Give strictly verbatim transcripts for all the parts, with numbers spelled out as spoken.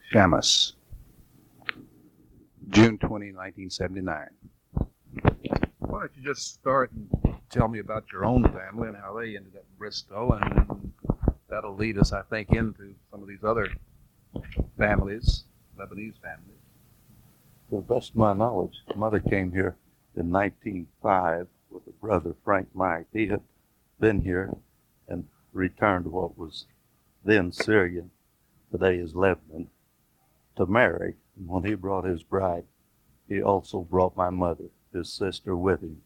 Shamus, June twentieth, nineteen seventy-nine. Why don't you just start and tell me about your own family and how they ended up in Bristow, and then that'll lead us, I think, into some of these other families, Lebanese families. To the best of my knowledge, mother came here in nineteen oh five with a brother, Frank Mike. He had been here and returned to what was then Syria, today is Lebanon, to marry. And when he brought his bride, he also brought my mother, his sister, with him.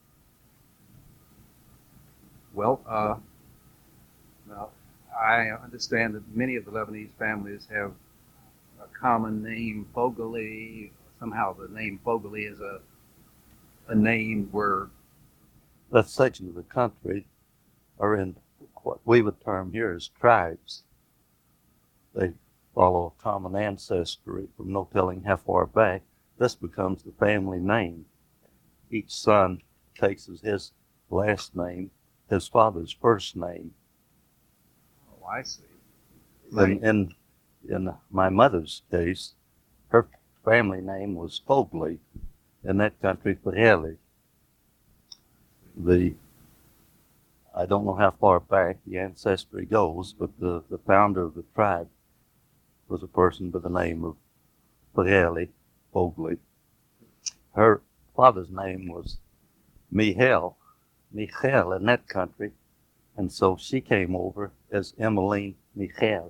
Well, uh, now, I understand that many of the Lebanese families have a common name, Fogley. Somehow the name Fogley is a, a name where... That section of the country are in what we would term here as tribes. They follow a common ancestry from no telling how far back. This becomes the family name. Each son takes as his last name his father's first name. Oh, I see. And in, in my mother's case, her family name was Fogley. In that country, Faheli. The, I don't know how far back the ancestry goes, but the, the founder of the tribe was a person by the name of Faheli, Fogley. Her father's name was Michel, Michel in that country, and so she came over as Emmeline Michel.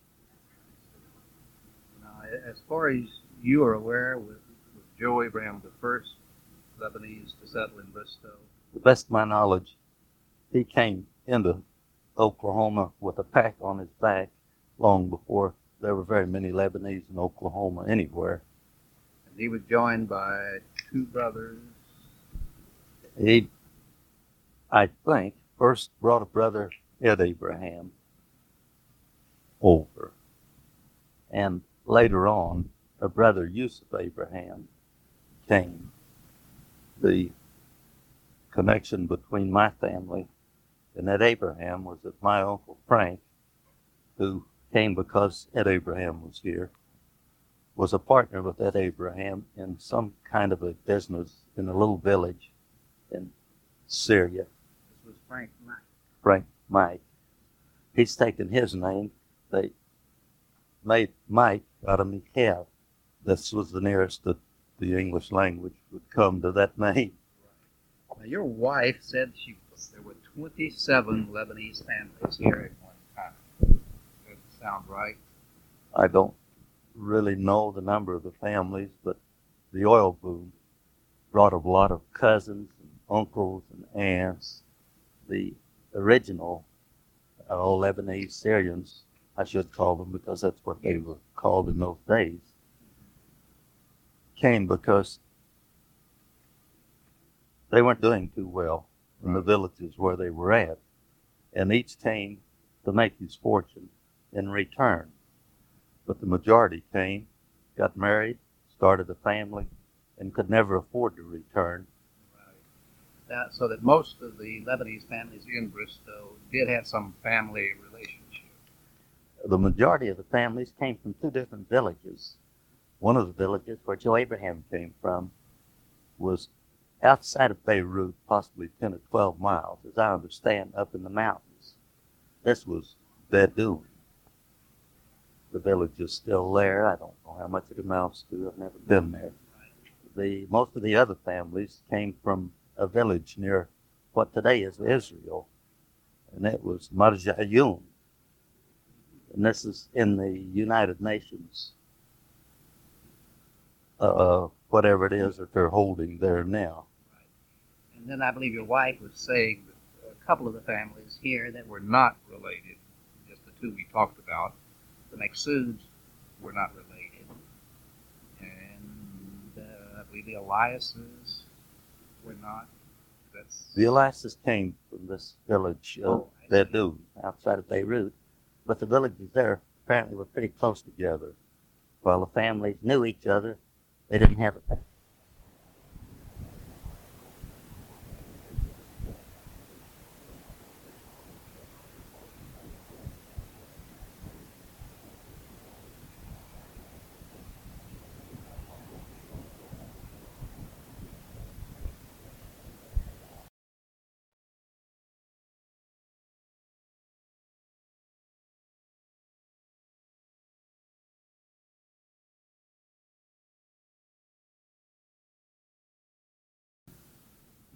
Now, as far as you are aware, was, was Joe Abraham the first Lebanese to settle in Bristow? To the best of my knowledge, he came into Oklahoma with a pack on his back long before there were very many Lebanese in Oklahoma anywhere. And he was joined by two brothers. He, I think, first brought a brother, Ed Abraham, over. And later on, a brother, Yusuf Abraham, came. The connection between my family and Ed Abraham was that my Uncle Frank, who came because Ed Abraham was here, was a partner with Ed Abraham in some kind of a business in a little village in Syria. This was Frank Mike. Frank Mike. He's taken his name. They made Mike out of Michael. This was the nearest that the English language would come to that name. Now, your wife said she there were twenty-seven Lebanese families here at one time. Does that sound right? I don't really know the number of the families, but the oil boom brought a lot of cousins and uncles and aunts. The original uh, Lebanese Syrians, I should call them because that's what they were called in those days, came because they weren't doing too well in the villages where they were at, and each came to make his fortune in return. But the majority came, got married, started a family, and could never afford to return. Right. Now, so that most of the Lebanese families in Bristow did have some family relationship. The majority of the families came from two different villages. One of the villages where Joe Abraham came from was outside of Beirut, possibly ten or twelve miles, as I understand, up in the mountains. This was Bedouin. The village is still there. I don't know how much it amounts to. I've never been there. The, most of the other families came from a village near what today is Israel, and it was Marja'yun. And this is in the United Nations, uh, whatever it is that they're holding there now. And then I believe your wife was saying that a couple of the families here that were not related, just the two we talked about, the Maksuds were not related. And uh, I believe the Eliases were not. That's... The Eliases came from this village of oh, Bedouin outside of Beirut, but the villages there apparently were pretty close together. While the families knew each other, they didn't have a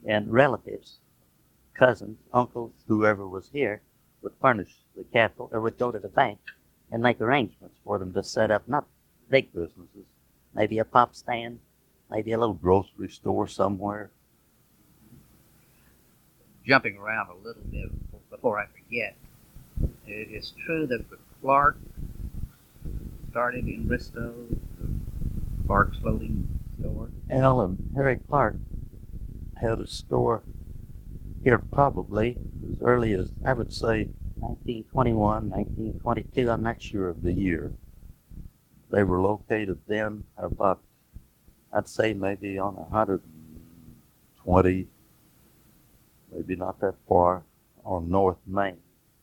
and relatives, cousins, uncles, whoever was here, would furnish the capital or would go to the bank and make arrangements for them to set up not big businesses, maybe a pop stand, maybe a little grocery store somewhere. Jumping around a little bit before I forget, it is true that the Clark started in Bristow, the Clark's clothing store. Al and Harry Clark had a store here probably as early as, I would say, nineteen twenty-one, nineteen twenty-two, I'm not sure of the year. They were located then about, I'd say maybe on one hundred twenty, maybe not that far, on North Main.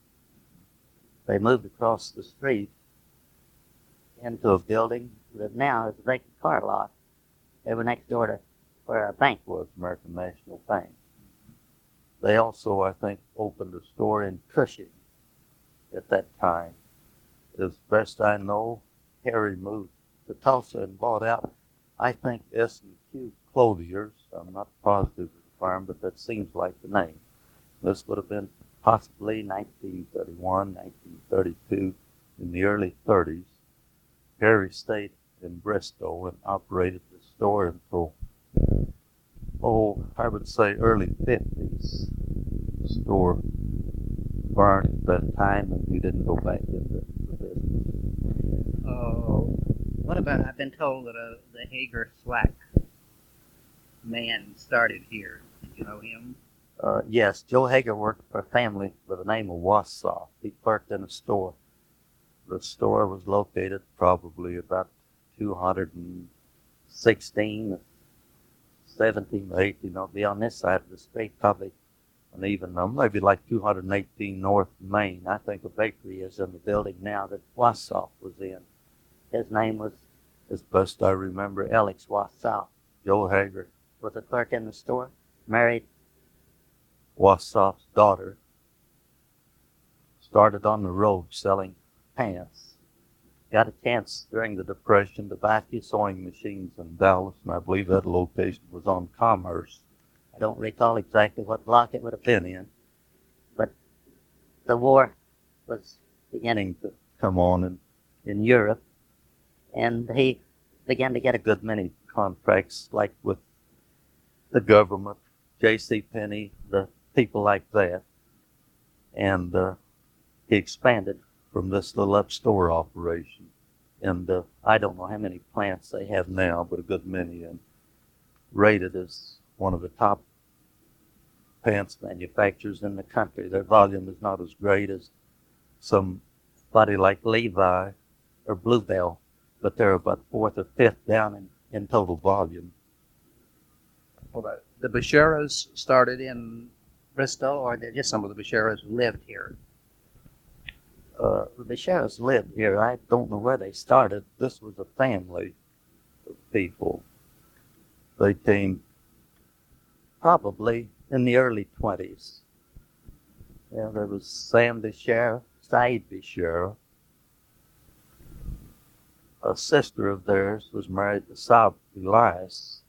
They moved across the street into a building that now is a vacant car lot. They were next door to where our bank was, American National Bank. They also, I think, opened a store in Cushing at that time. As best I know, Harry moved to Tulsa and bought out, I think, S and Q Clothiers. I'm not positive of the farm, but that seems like the name. This would have been possibly nineteen thirty-one, nineteen thirty-two, in the early thirties. Harry stayed in Bristow and operated the store until, oh, I would say early fifties. The store burned at that time and we didn't go back into the business. Oh, what about, I've been told that uh, the Hager Slack man started here. Did you know him? Uh, yes, Joe Hager worked for a family by the name of Wassaw. He clerked in a store. The store was located probably about two hundred sixteen, seventeen, eighteen, I'll be on this side of the street, probably an even number, maybe like two hundred eighteen North Main. I think a bakery is in the building now that Wassaw was in. His name was, as best I remember, Alex Wassaw. Joe Hager was a clerk in the store, married Wassaw's daughter, started on the road selling pants. Got a chance during the Depression to buy a few sewing machines in Dallas, and I believe that location was on Commerce. I don't recall exactly what block it would have been in, but the war was beginning to come on in, in Europe, and he began to get a good many contracts, like with the government, J C Penney, the people like that, and uh, he expanded from this little up-store operation. And uh, I don't know how many plants they have now, but a good many, and rated as one of the top pants manufacturers in the country. Their volume is not as great as somebody like Levi or Bluebell, but they're about fourth or fifth down in, in total volume. Well, the Becerras started in Bristow, or they're just some of the Becerras who lived here? Uh, the Becerras lived here. I don't know where they started. This was a family of people. They came probably in the early twenties. Yeah, there was Sam Becerra, Said Becerra. A sister of theirs was married to Saab Elias.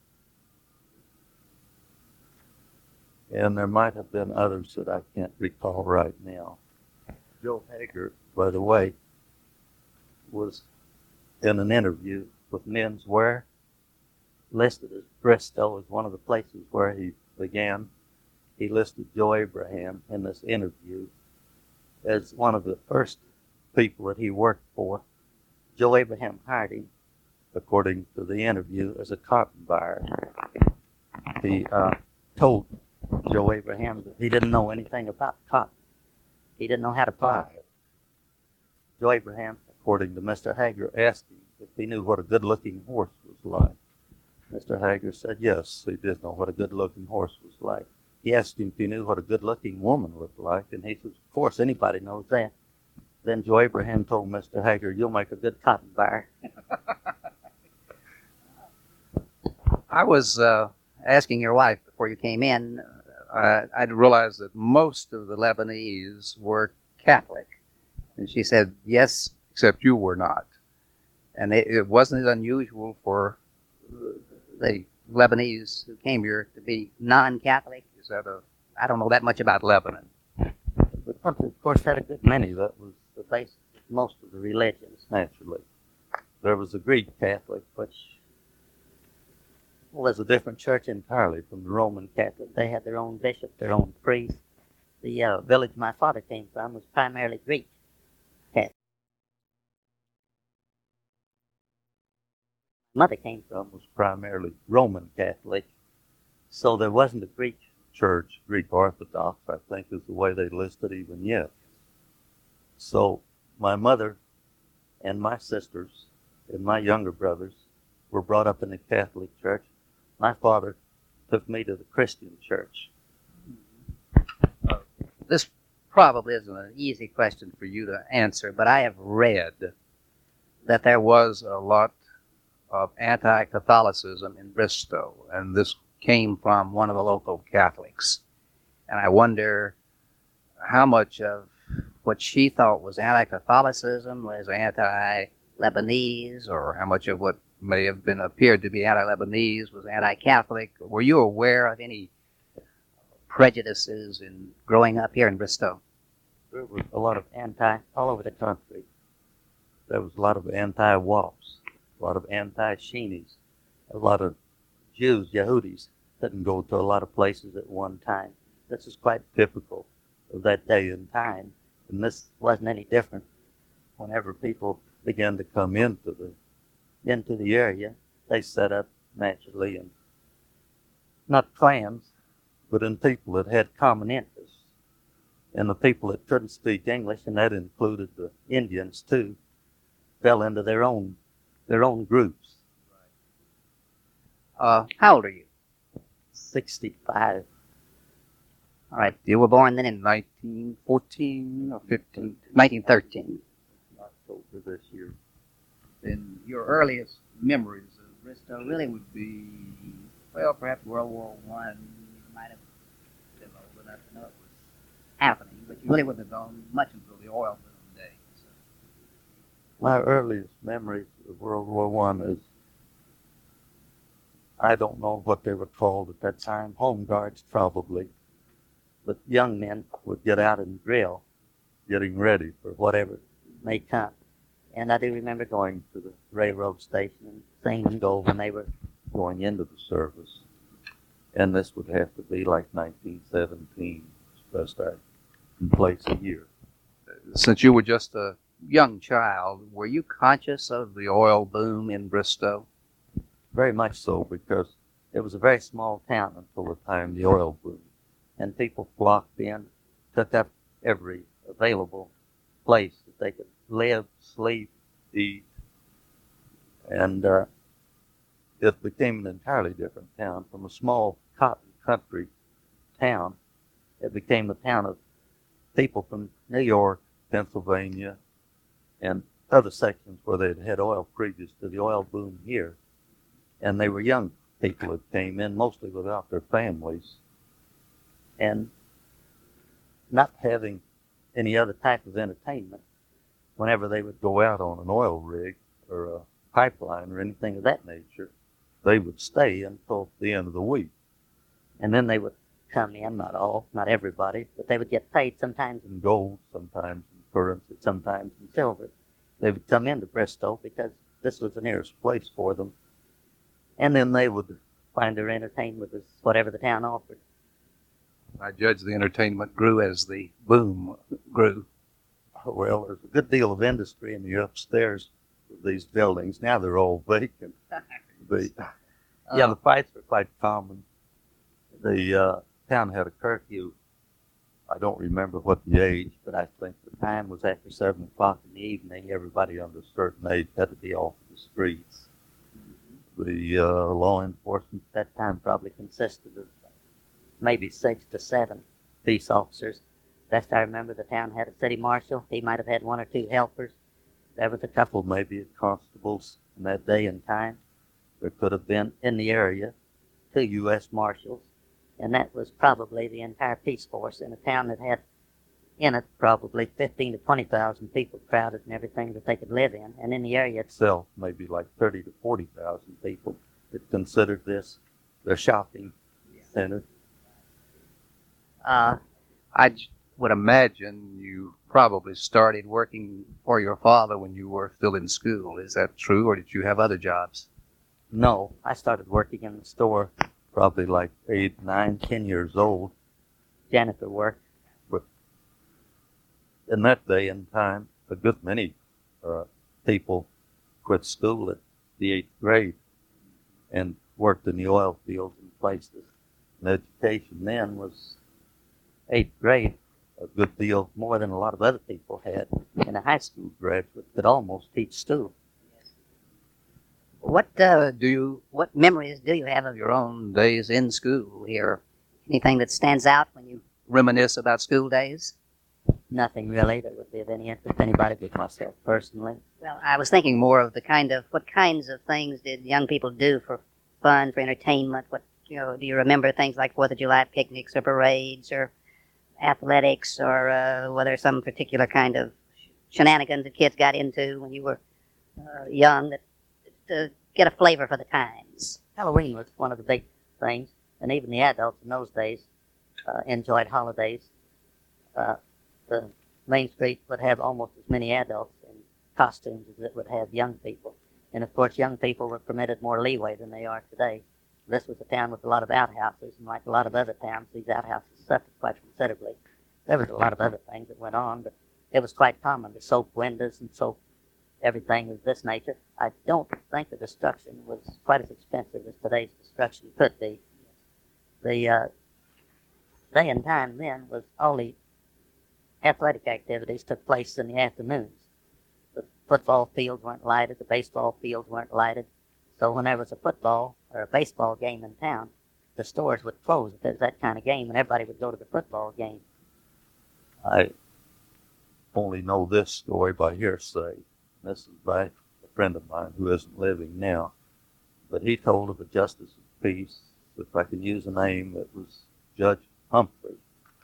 And there might have been others that I can't recall right now. Joe Hager, by the way, was in an interview with Men's Wear, listed as Bristow as one of the places where he began. He listed Joe Abraham in this interview as one of the first people that he worked for. Joe Abraham hired him, according to the interview, as a cotton buyer. He uh, told Joe Abraham that he didn't know anything about cotton. He didn't know how to buy it. Joe Abraham, according to Mister Hager, asked him if he knew what a good-looking horse was like. Mister Hager said yes, he did know what a good-looking horse was like. He asked him if he knew what a good-looking woman looked like, and he said, of course, anybody knows that. Then Joe Abraham told Mister Hager, you'll make a good cotton buyer. I was uh, asking your wife before you came in, uh, I realized that most of the Lebanese were Catholic. And she said, yes, except you were not. And it, it wasn't unusual for, they Lebanese who came here to be non-Catholic? Is that a? I don't know that much about Lebanon. The country, of course, had a good many. That was the basis of most of the religions, naturally. There was a Greek Catholic, which was a different church entirely from the Roman Catholic. They had their own bishop, their own priest. The uh, village my father came from was primarily Greek Catholic. Mother came from was primarily Roman Catholic. So there wasn't a Greek church, Greek Orthodox, I think is the way they listed even yet. So my mother and my sisters and my younger brothers were brought up in the Catholic church. My father took me to the Christian church. Uh, this probably isn't an easy question for you to answer, but I have read that there was a lot of anti-Catholicism in Bristow, and this came from one of the local Catholics. And I wonder how much of what she thought was anti-Catholicism was anti-Lebanese, or how much of what may have been appeared to be anti-Lebanese was anti-Catholic. Were you aware of any prejudices in growing up here in Bristow? There was a lot of anti all over the country. There was a lot of anti-Wops, a lot of anti-Sheenis, a lot of Jews, Yehudis, didn't go to a lot of places at one time. This is quite typical of that day and time, and this wasn't any different whenever people began to come into the into the area. They set up naturally in not clans, but in people that had common interests. And the people that couldn't speak English, and that included the Indians too, fell into their own their own groups. Uh, how old are you? sixty-five. All right, you were born then in nineteen fourteen or fifteen? nineteen thirteen. October this year. Then your earliest memories of Bristow really would be, well, perhaps World War One. You might have been old enough to know it was happening, but you really wouldn't have known much until the oil boom days. So. My earliest memories of World War One is, I don't know what they were called at that time, home guards probably, but young men would get out and drill, getting ready for whatever may come. And I do remember going to the railroad station and seeing them go when they were going into the service. And this would have to be like nineteen seventeen, as best I can place a year. Since you were just a young child, were you conscious of the oil boom in Bristow? Very much so, because it was a very small town until the time the oil boomed. And people flocked in, took up every available place that they could live, sleep, eat. And uh, it became an entirely different town. From a small cotton country town, it became a town of people from New York, Pennsylvania, and other sections where they'd had oil previous to the oil boom here. And they were young people that came in, mostly without their families, and not having any other type of entertainment. Whenever they would go out on an oil rig or a pipeline or anything of that nature, they would stay until the end of the week. And then they would come in, not all, not everybody, but they would get paid sometimes in gold, sometimes in currency, sometimes in silver. They would come into Bristow because this was the nearest place for them. And then they would find their entertainment with whatever the town offered. I judge the entertainment grew as the boom grew. Well, there's a good deal of industry in the upstairs of these buildings. Now they're all vacant. The, yeah, the fights were quite common. The uh, town had a curfew. I don't remember what the age, but I think the time was after seven o'clock in the evening. Everybody under a certain age had to be off the streets. The uh, law enforcement at that time probably consisted of maybe six to seven peace officers. Best I remember, the town had a city marshal. He might have had one or two helpers. There was a couple maybe of constables in that day and time. There could have been in the area two U S marshals, and that was probably the entire peace force in a town that had in it probably fifteen to twenty thousand people crowded and everything that they could live in. And in the area itself, maybe like thirty to forty thousand people that considered this their shopping center. Uh, I j- would imagine you probably started working for your father when you were still in school. Is that true, or did you have other jobs? No, I started working in the store probably like eight, nine, ten years old. Janitor work. But in that day and time, a good many uh, people quit school at the eighth grade and worked in the oil fields and places. And education then was eighth grade, a good deal more than a lot of other people had. And a high school graduate could almost teach school. What uh, do you? What memories do you have of your own days in school here? Anything that stands out when you reminisce about school days? Nothing really that would be of any interest to anybody but myself personally. Well, I was thinking more of the kind of what kinds of things did young people do for fun, for entertainment? What you know, do you remember things like Fourth of July picnics or parades or athletics, or uh, whether some particular kind of shenanigans that kids got into when you were uh, young, that to get a flavor for the times? Halloween was one of the big things, and even the adults in those days uh, enjoyed holidays. Uh, the Main Street would have almost as many adults in costumes as it would have young people. And of course, young people were permitted more leeway than they are today. This was a town with a lot of outhouses, and like a lot of other towns, these outhouses suffered quite considerably. There was a lot of other things that went on, but it was quite common to soap windows and soap everything of this nature. I don't think the destruction was quite as expensive as today's destruction could be. The uh, day and time then was all the athletic activities took place in the afternoons. The football fields weren't lighted, the baseball fields weren't lighted, so when there was a football or a baseball game in town, the stores would close if there was that kind of game, and everybody would go to the football game. I only know this story by hearsay. This is by a friend of mine who isn't living now. But he told of a justice of peace, if I can use a name, it was Judge Humphrey,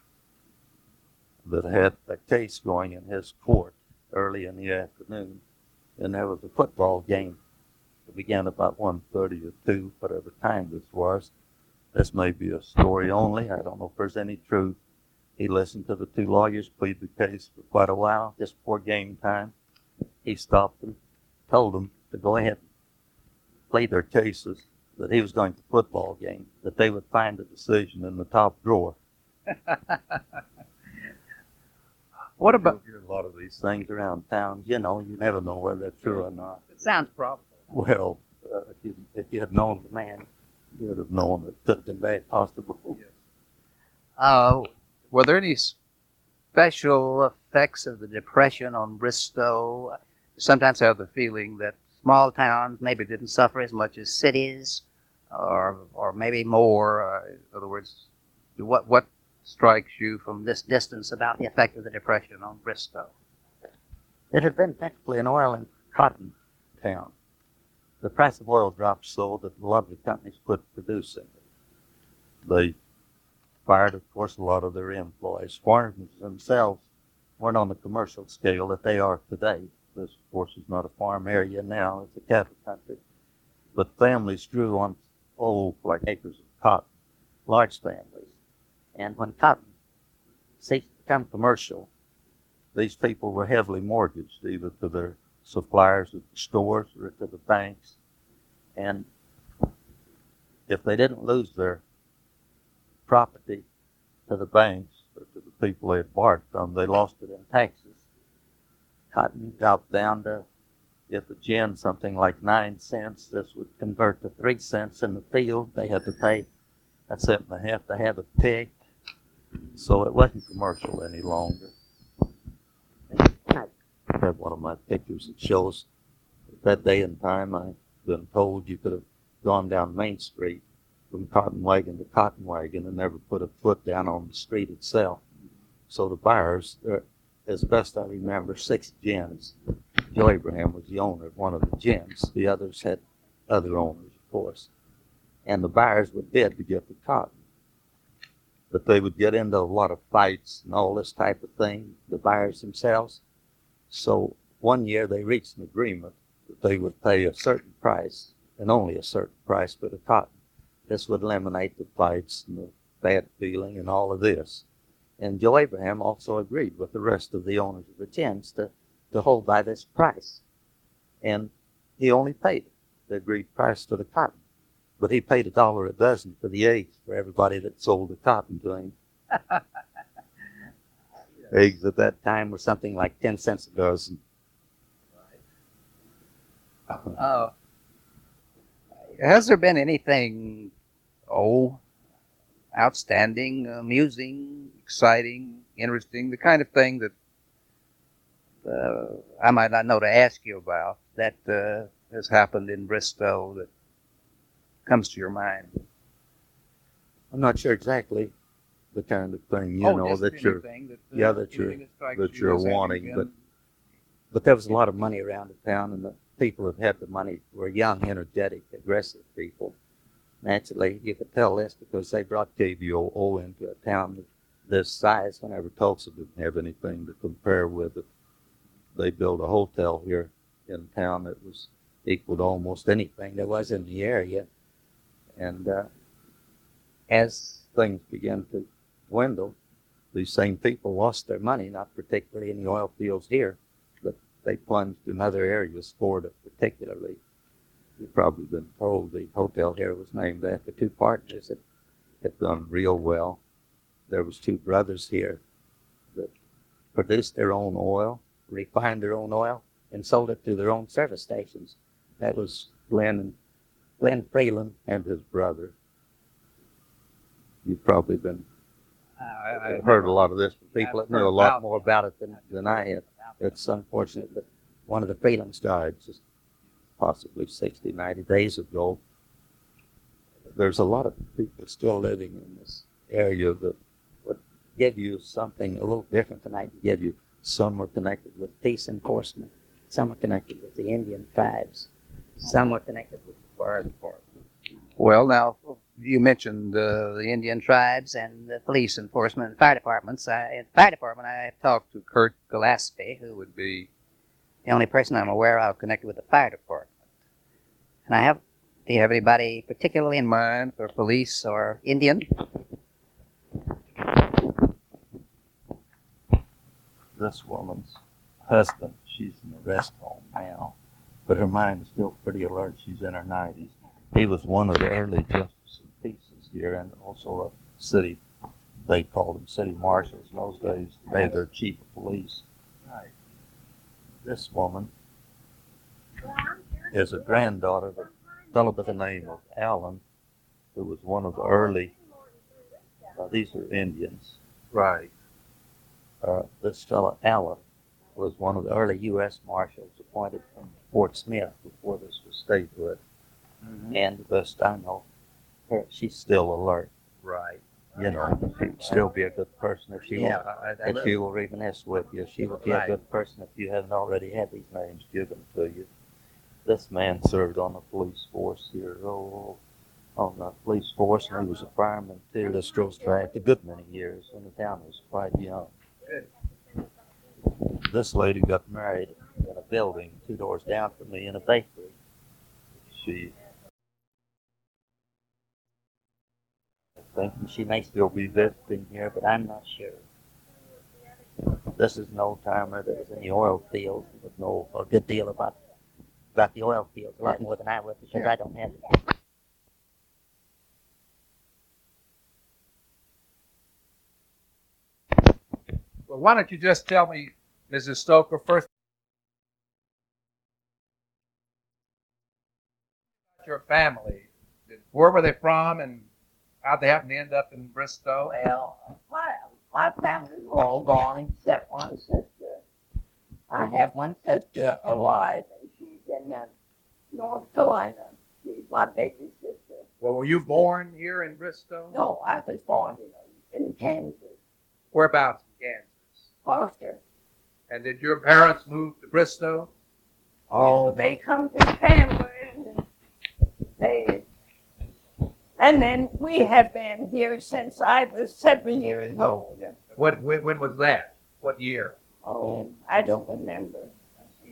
that had a case going in his court early in the afternoon. And there was a football game that began about one thirty or two, whatever time this was. This may be a story only. I don't know if there's any truth. He listened to the two lawyers plead the case for quite a while, just before game time. He stopped them, told them to go ahead and plead their cases, that he was going to football game, that they would find the decision in the top drawer. What about? You hear a lot of these things around town. You know, you never know whether they're true or not. It sounds probable. Well, uh, if, you, if you had known the man, you would have known it couldn't have been possible. Yes. Uh, were there any special effects of the Depression on Bristow? Sometimes I have the feeling that small towns maybe didn't suffer as much as cities, or or maybe more. Uh, in other words, what what strikes you from this distance about the effect of the Depression on Bristow? It had been technically an oil and cotton town. The price of oil dropped so that a lot of the companies quit producing it. They fired, of course, a lot of their employees. Farmers themselves weren't on the commercial scale that they are today. This, of course, is not a farm area now. It's a cattle country. But families grew on, oh, like acres of cotton, large families. And when cotton ceased to become commercial, these people were heavily mortgaged, either to their suppliers at the stores or to the banks. And if they didn't lose their property to the banks or to the people they had borrowed from, they lost it in taxes. Cotton dropped down to, if a gin, something like nine cents. This would convert to three cents in the field. They had to pay a cent and a half to have it picked. So it wasn't commercial any longer. I have one of my pictures that shows that day and time. I've been told you could have gone down Main Street from cotton wagon to cotton wagon and never put a foot down on the street itself. So the buyers, there, as best I remember, six gins. Joe Abraham was the owner of one of the gins. The others had other owners, of course. And the buyers would bid to get the cotton. But they would get into a lot of fights and all this type of thing, the buyers themselves. So one year they reached an agreement that they would pay a certain price, and only a certain price for the cotton. This would eliminate the fights and the bad feeling and all of this. And Joe Abraham also agreed with the rest of the owners of the gins to, to hold by this price. And he only paid the agreed price for the cotton. But he paid a dollar a dozen for the eggs for everybody that sold the cotton to him. Eggs at that time were something like ten cents a dozen. Uh, has there been anything, oh, outstanding, amusing, exciting, interesting, the kind of thing that uh, I might not know to ask you about that uh, has happened in Bristow that comes to your mind? I'm not sure exactly the kind of thing, you oh, know, just that you're, anything that, uh, yeah, that you're, anything strikes that you you're as having wanting, been- but but there was a lot of money around the town, and the people that had the money were young, energetic, aggressive people. Naturally, you could tell this because they brought K V O O into a town this size whenever Tulsa didn't have anything to compare with it. They built a hotel here in town that was equal to almost anything there was in the area. And uh, as things began to dwindle, these same people lost their money, not particularly in the oil fields here, but they plunged in other areas, Florida particularly. You've probably been told the hotel here was named after two partners that had done real well. There was two brothers here that produced their own oil, refined their own oil, and sold it to their own service stations. That was Glenn and Glenn Freeland and his brother. You've probably been I, I, heard a lot of this from people I've that knew heard a lot about more about it than, than I had. It's unfortunate that one of the Freelands died just possibly sixty, ninety days ago. There's a lot of people still living in this area that would give you something a little different tonight. Give you some were connected with peace enforcement, some were connected with the Indian tribes, some were connected with the fire department. Well, now, you mentioned uh, the Indian tribes and the police enforcement and fire departments. I, in the fire department, I talked to Kurt Gillespie, who would be the only person I'm aware of connected with the fire department. And I have, do you have anybody particularly in mind for police or Indian? This woman's husband, she's in the rest home now, but her mind is still pretty alert. She's in her nineties. He was one of the early justices of peace here, and also a city, they called them city marshals in those days. They were their chief of police. Right. This woman is a granddaughter of a fellow by the name of Allen, who was one of the early, uh, these are Indians. Right. Uh, this fellow Allen was one of the early U S Marshals appointed from Fort Smith before this was statehood. Mm-hmm. And the best I know, her, she's still alert. Right. You know, she'd still be a good person if she Yeah. will, I, I, if she will reminisce with you. She would be Right. a good person if you haven't already had these names given to you. This man served on the police force here, oh, on the police force, and he was a fireman too. This goes back a good many years when the town was quite young. Good. This lady got married in a building two doors down from me in a bakery. She, I think she may still be visiting here, but I'm not sure. This is an old timer that was in the oil field, would know a good deal about about the oil field, a lot more than I would, because I don't have it. Well, why don't you just tell me, Missus Stoker, first about your family. Where were they from, and how'd they happen to end up in Bristow? Well, my, my family's all gone except one sister. I have one sister alive, and she's in uh, North Carolina. She's my baby sister. Well, were you born here in Bristow? No, I was born in, in Kansas, Whereabouts in Kansas? Foster. And did your parents move to Bristow? Oh, they come to Pamela, and they, and then we have been here since I was seven years old. What? When, when was that? What year? Oh, I don't remember.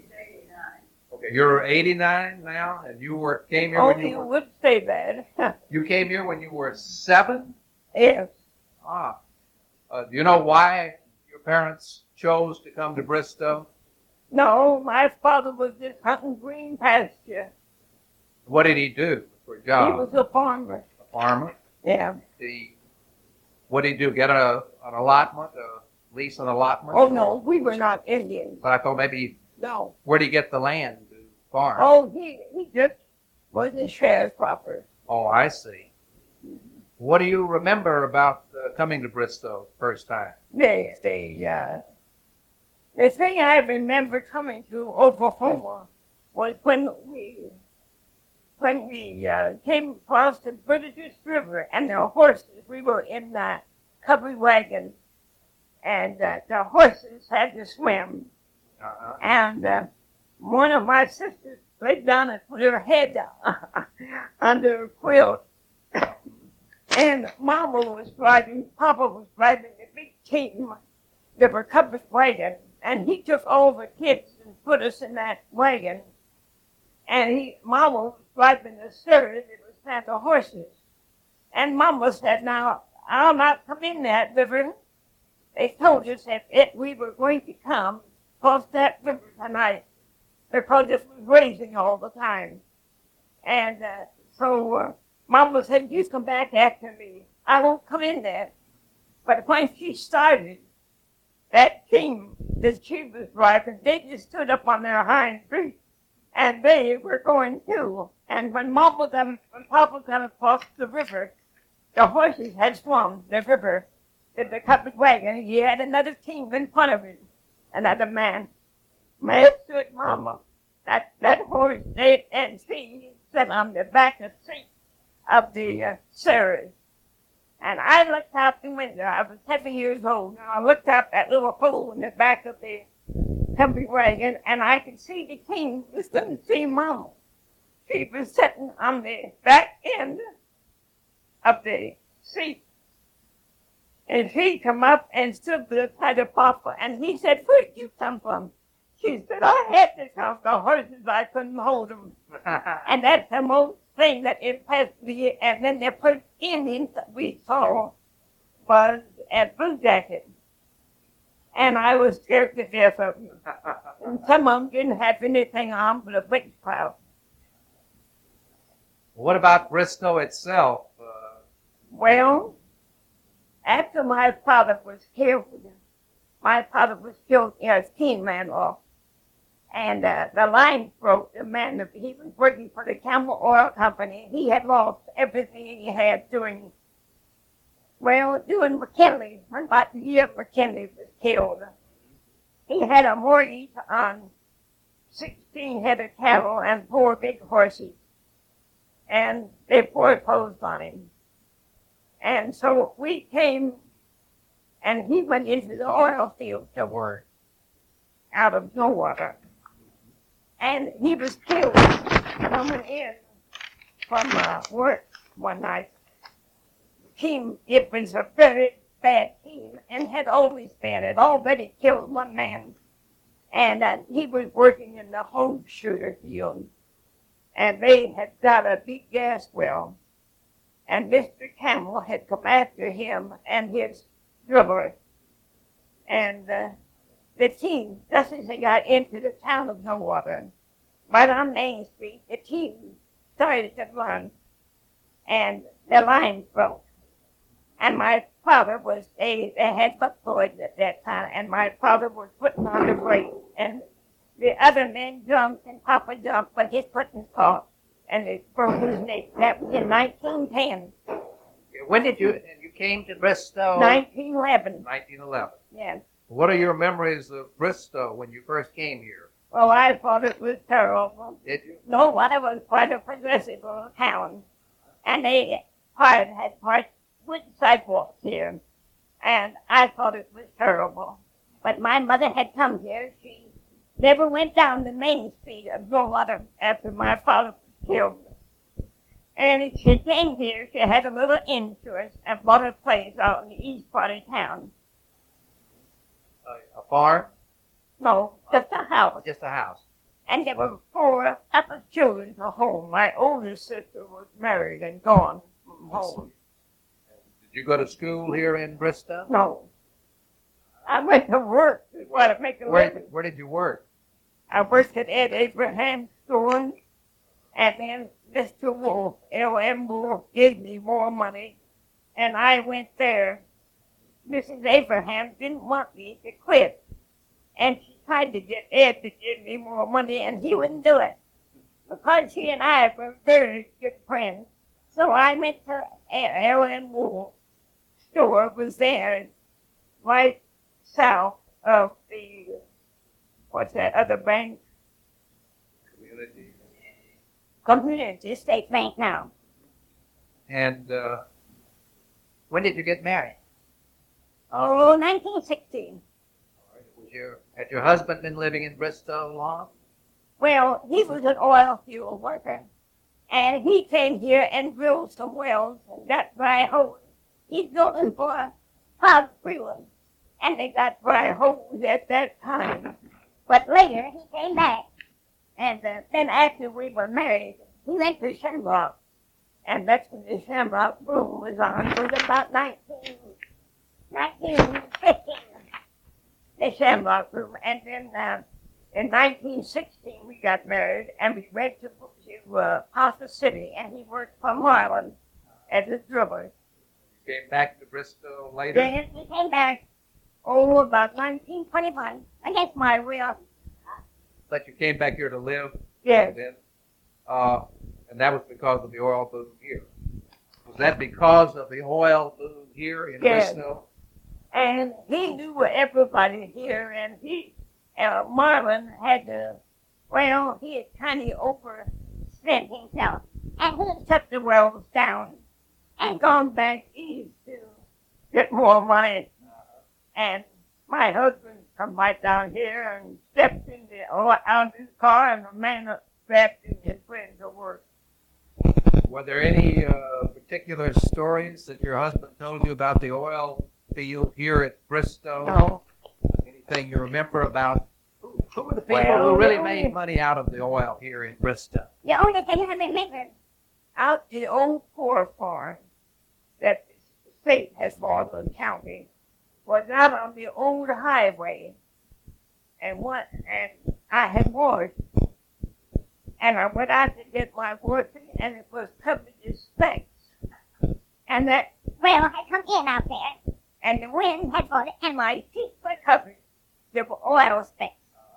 Okay, you're eighty-nine now, and you were came here Oh, when you you were would say that. You came here when you were seven? Yes. Ah. Uh, do you know why your parents chose to come to Bristow? No, my father was just hunting green pasture. What did he do for a He job? was a farmer. A farmer? Yeah. Did he, what did he do? Get a, an allotment, a lease an allotment? Oh, no, we were not Indians. But I thought maybe, No. where did he get the land to farm? Oh, he, he just was a sharecropper. Oh, I see. What do you remember about uh, coming to Bristow first time? The, the, uh, the thing I remember coming to Oklahoma was when we when we uh, came across the British River and the horses. We were in the covered wagon, and uh, the horses had to swim. Uh-huh. And uh, one of my sisters laid down and put her head under a quilt. And Mama was driving, Papa was driving a big team that were covered wagon. And he took all the kids and put us in that wagon. And he, Mama was driving the steers that was at the horses. And Mama said, now, I'll not come in that river. They told us that it, we were going to come across that river tonight because it was raining all the time. And uh, so uh, Mama said, you come back after me. I won't come in there. But when she started, that team that she was driving, they just stood up on their hind feet, and they were going too. And when Mama them, when Papa got across the river, the horses had swum the river to the covered wagon. He had another team in front of him, another man. Man stood Mama. That that horse, they and she sat on the back of the seat of the uh, steerage. And I looked out the window. I was seven years old. And I looked out that little hole in the back of the covered wagon, and I could see the king was going to see Mama. She was sitting on the back end of the seat. And she come up and stood beside of Papa, and he said, where'd you come from? She said, I had to come. The horses, I couldn't hold them. And that's the most thing that impressed me. And then the first Indians that we saw was at Blue Jacket. And I was scared to death of them. And some of them didn't have anything on but a witch cloud. What about Bristow itself? Uh, Well, after my father was killed, my father was killed in a steam man off. And uh, the line broke. The man, he was working for the Camel Oil Company. He had lost everything he had doing, well, doing McKinley. When about the year McKinley was killed, he had a mortgage on sixteen head of cattle and four big horses. And they foreclosed on him. And so we came, and he went into the oil field to work out of nowhere. And he was killed coming in from uh, work one night. Team, it was a very bad team and had always been. It already killed one man. And uh, he was working in the home shooter field. And they had got a big gas well. And Mister Camel had come after him and his driller. And uh, the team, just as they got into the town of Nowata, right on Main Street, the team started to run, and the line broke. And my father was, they, they had buck boys at that time, and my father was putting on the brake, and the other men jumped, and Papa jumped, but his foot was caught, and it broke his neck. That was in nineteen ten. when did you, you came to Bristow? nineteen eleven. nineteen eleven. Yes. What are your memories of Bristow when you first came here? Well, I thought it was terrible. Did you? No, what it was quite a progressive little town. And they part had part with sidewalks here. And I thought it was terrible. But my mother had come here. She never went down the main street of Nowata after my father was killed. And she came here, she had a little insurance and bought a place out in the east part of town. Uh, a farm? No, just a house. Just a house. And there were four other children at home. My older sister was married and gone. from home. Did you go to school here in Bristow? No. I went to work to try to make a Where, living. where did you work? I worked at Ed Abraham's store, and then Mister Wolf, L M Wolf, gave me more money, and I went there. Missus Abraham didn't want me to quit, and she tried to get Ed to give me more money, and he wouldn't do it. Because he and I were very good friends, so I went to L M Wolf store, was there, right south of the, what's that other bank? Community. Community State Bank now. And uh, when did you get married? Oh, nineteen sixteen. Was your, had your husband been living in Bristow long? Well, he was an oil field worker, and he came here and drilled some wells and got dry holes. He's looking for Pub Freeland, and they got dry holes at that time. But later, he came back, and uh, then after we were married, he went to Shamrock, and that's when the Shamrock boom was on. It was about nineteen, nineteen fifteen, the Shamrock boom, and then uh, in nineteen sixteen we got married, and we went to, to uh, Arthur City, and he worked for Marlin as a driller. You came back to Bristow later? Then he came back, oh, about nineteen twenty-one, against my will. But you came back here to live? Yes. Then, uh, and that was because of the oil boom here. Was that because of the oil boom here in Yes. Bristow? And he knew everybody here, and he, uh, Marlin had to, well, he had kind of overspent himself, and he had shut the wells down and gone back east to get more money. And my husband come right down here and stepped in the, out of his car, and the man strapped in his friend to work. Were there any uh, particular stories that your husband told you about the oil field here at Bristow? No. Anything you remember about who, who were the people Well, who really the made only- money out of the oil here in Bristow? The only thing I remember out the old poor farm that the state has bought in the county was out on the old highway, and what and I had washed, and I went out to get my washing, and it was covered in specks, and that well had come in out there, and the wind had brought it, and my feet were covered with oil specks,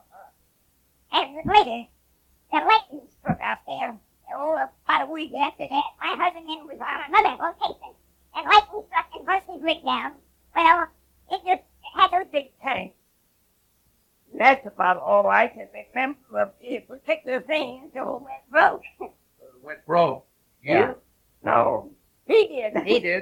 and later the lightning struck out there. Oh, about a week after that, my husband then was on another location, and lightning struck and burst his rig down. Well, it just had those big tanks. That's about all I can remember of the particular thing until it went broke. It went broke. Yeah. No, he did. He did.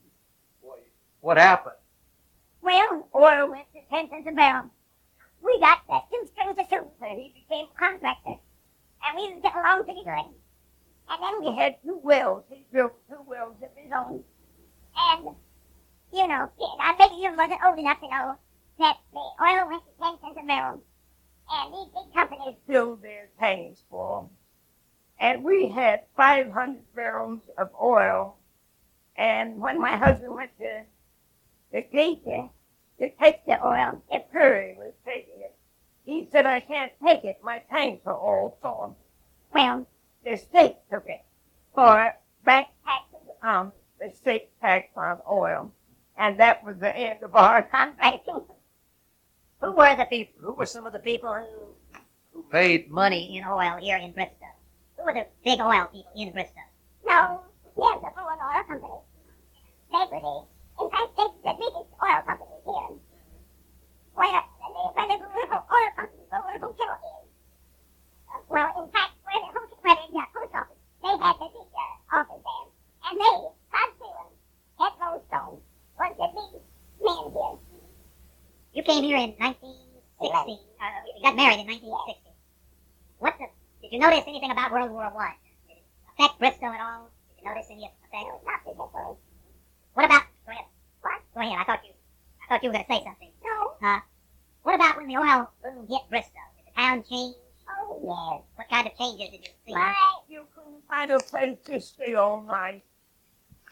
What happened? Well, oil went to ten cents a barrel. We got that two strings of soup, so he became a contractor, and we didn't get along pretty good. And then we had two wells. He built two wells of his own. And, you know, I bet you wasn't old enough to know that the oil went to ten cents a barrel. And these big companies filled their tanks for them. And we had five hundred barrels of oil. And when my husband went to the glacier to take the oil, if Curry was taking it, he said, I can't take it. My tanks are all full. Well, the state took it for back taxes on the state tax on oil. And that was the end of our contracting. Who were the people? Who were some of the people who Who paid? money in oil here in Bristow? Who were the big oil people in Bristow? No, yes, the full oil company. They were the, in fact, they, the biggest oil company here. Well, they were the little oil company, the little Cherokee. Well, in fact, where the post, where the uh, post office, they had the big uh, office there. And they, Todd Freeland, Ed Goldstone, was the big man here. You came here in nineteen sixty. Uh, you got married in nineteen sixty. What the, did you notice anything about World War One? Did it affect Bristow at all? Did you notice any effect? Not particularly. What about? Go ahead. What? Go ahead. I thought you. I thought you were going to say something. No. Uh, what about when the oil boom hit Bristow? Did the town change? Oh, yes. What kind of changes did you see? Why, you couldn't find a place to stay all night.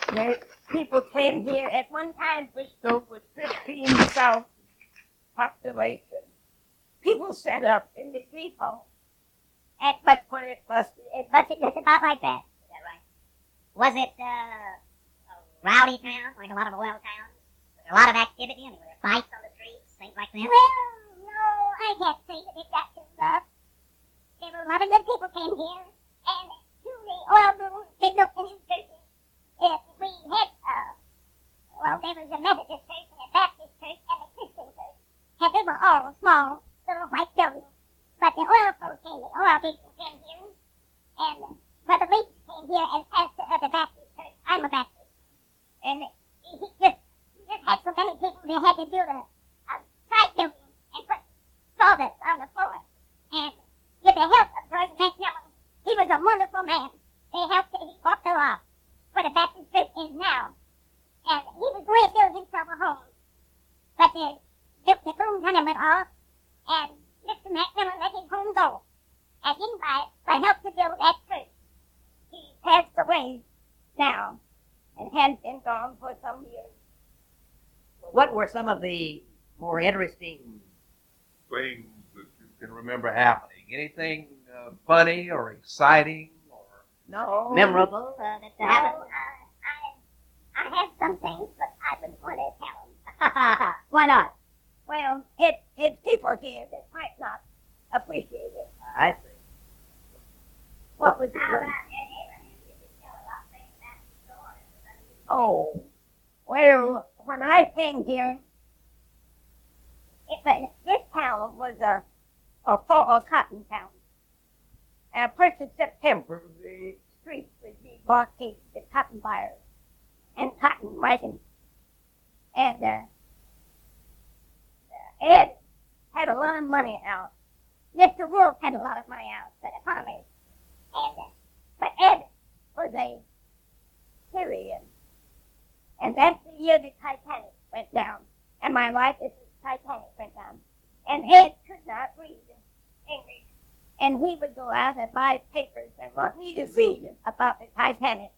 The people came here at one time. Bristol was fifteen thousand population. People set up in the depot. And, but, When it busted, it, but it's about like that. Is that right? Was it uh, a rowdy town, like a lot of oil towns? Was there a lot of activity? I mean, were there fights on the streets, things like that? Well, no, I can't say that it got too rough. There were a lot of good people came here, and to the oil boom, they looked in his churches. If we had, uh, well, there was a Methodist church, and a Baptist church, and a Christian church. And they were all small, little white buildings. But the oil folks came, the oil people came here, and Brother Leach came here as pastor of the Baptist church. I'm a Baptist. And he just, he just had so many people, they had to build a, a side building and put sawdust on the floor. And with the help of George McMillan, he was a wonderful man. They helped, he fought the law where the Baptist church is now. And he was going to build himself a home. But the, the, the boom kind of went off, and Mister McMillan let his home go. And then by, by help to build that church, he passed away now and has been gone for some years. What were some of the more interesting things that you can remember happening? Anything uh, funny or exciting or No. memorable? uh, that uh, happened. I, I have some things, but I wouldn't want to tell them. Why not? Well, it, it's people here that might not appreciate it. I see. What was How it? about Abraham? You could tell a lot of things about his story. Oh, well, when I came here, it was, this town was a, a fall cotton town. And first of September, the streets would be blockaded with cotton buyers and cotton wagons. And uh, Ed had a lot of money out. Mister Wolf had a lot of money out for the farmers. And, uh, but Ed was a Syrian. And that's the year the Titanic went down. And my life is the Titanic went down. And Ed could not read English. And he would go out and buy papers and want me to read about the Titanic.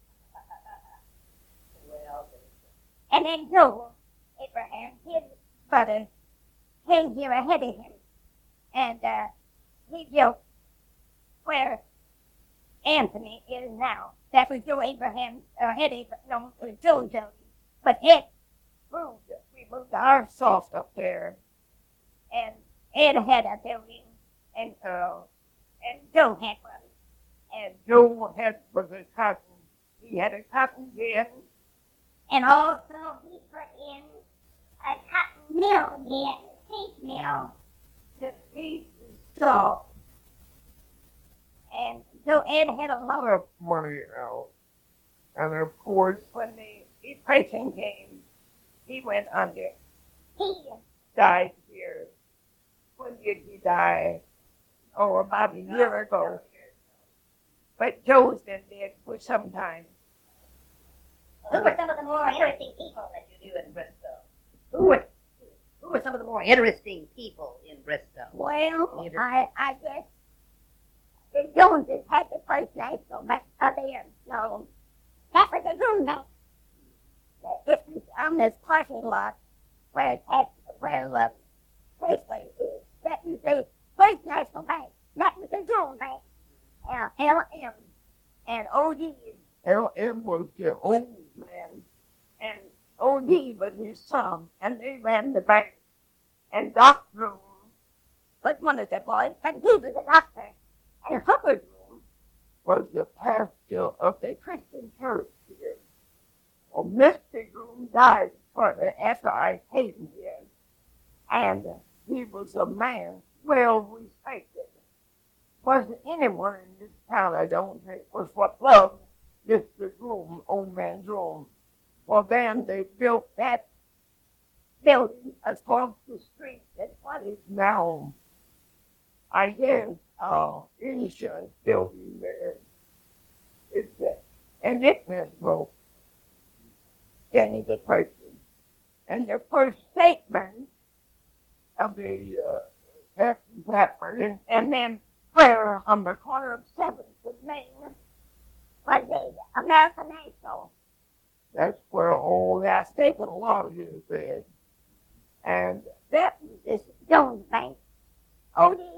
Well, And then Joe, Abraham, his brother, came here ahead of him. And uh, he built where Anthony is now. That was Joe Abraham, uh, Ed Abraham, no, it was Joe Jones. But Ed moved, we moved our soft up there. And Ed had a building, and uh, and Joe had one. And Joe had was a cotton. He had a cotton gin. And also he put in a cotton mill again, a sheep mill. To feed the dog. And so Ed had a lot of money out. And of course, when the depression came, he went under. He Died here. When did he die? Oh, about a year ago. But Joe's been dead for some time. Who were some of the more interesting people that you knew in Bristol? who were who were some of the more interesting people in Bristol? Well, Neither. I, I guess the Joneses had the first national bank of the year. No, that was the Zoom Bank. It was on this parking lot where it had, where uh, Presley is. That was the First National Bank. That was the Zoom Bank. Uh, L M and O D. L M was the old man, and O D was his son, and they ran the bank. And Doc Room was one of the boys, and he was a doctor. And Hubbard Room was the pastor of the Christian church here. Well, Mister Groom died further after I came here, and uh, he was a man well respected. Wasn't anyone in this town I don't think was what loved Mister Groom, old man Groom. Well, then they built that building across the street. That's what is now, I guess, uh, insurance building there. It's uh, and it was broke. Jenny the person. And the first statement of the uh, Captain Pepper, and then prayer on the corner of seventh and Main was the American National. That's where all that staple lodges is. And that was this Jones Bank. O D,